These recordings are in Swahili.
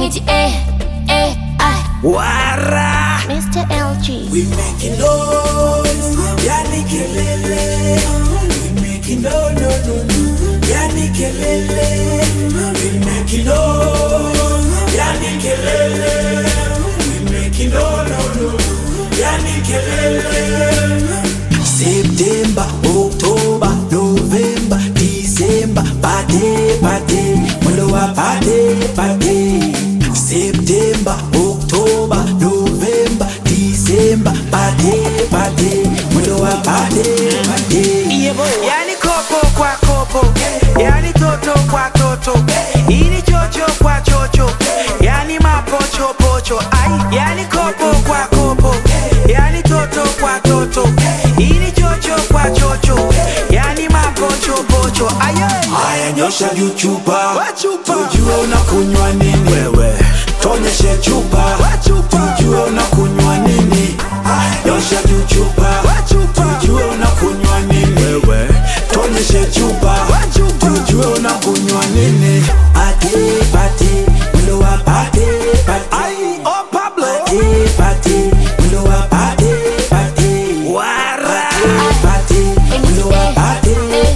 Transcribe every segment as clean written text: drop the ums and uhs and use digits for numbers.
It's A-A-I Wara Mr. LG. We making noise, yani kelele. We making no. Yani kelele. We making noise, yani kelele. We making no. Yani kelele. September, October, November, December, party, mwendo wa party. September, October, November, December, party, mwendo wa party. Yani kopo kwa kopo, yani toto kwa toto, ini chocho kwa chocho, yani mapocho pocho. Ai, yani kopo kwa kopo, yani toto kwa toto, ini chocho kwa chocho, yani mapocho pocho. Aya nyosha juu chupa, tujue unakunywa nini. Wewe tonyeshe chupa, tujue unakunywa nini. Nyosha juu chupa, tujue unakunywa nini. Wewe tonyeshe chupa, tujue unakunywa nini. Party, mwendo wa party. Oh Pablo, Party, mwendo wa party. Wara Party, mwendo wa party.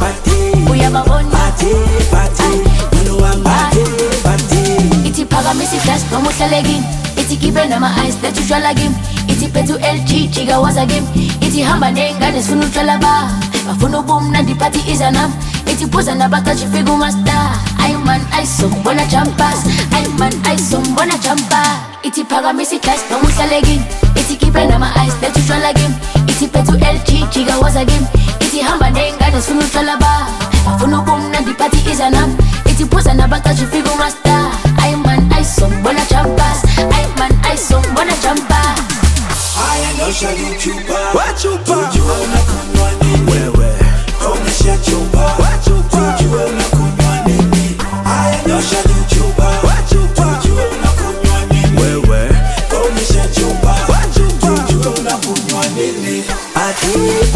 Iti pagamisi flash no muhlalekini. Ithi kibe nama eyes let you try game. Ithi pethu LG chiga was a game. Ithi hamba nengane sifuna utshwala ba. Bafuna ubumnandi party iza nam. Ithi phuza nabaqashi fika umaster. Ay man ayisombona jumpers. Ay man ayisombona jumper. Ithi pagamisi flash no muhlalekini. Ithi kibe nama eyes let you try game. Ithi pethu LG chiga was a game. Ithi hamba nengane sifuna utshwala ba. Bafuna ubumnandi party iza nam. Ithi phuza nabaqashi fika umaster. Ay man ayisombona jumpers. Ay man ayisombona jumper. Aya nyosha juu chupa, Wachupa, tujue unakunywa nini. wewe Tonyesha chupa, tujue unakunywa nini. Aya nyosha juu chupa, tujue unakunywa nini. wewe Tonyesha chupa, tujue unakunywa nini. Party,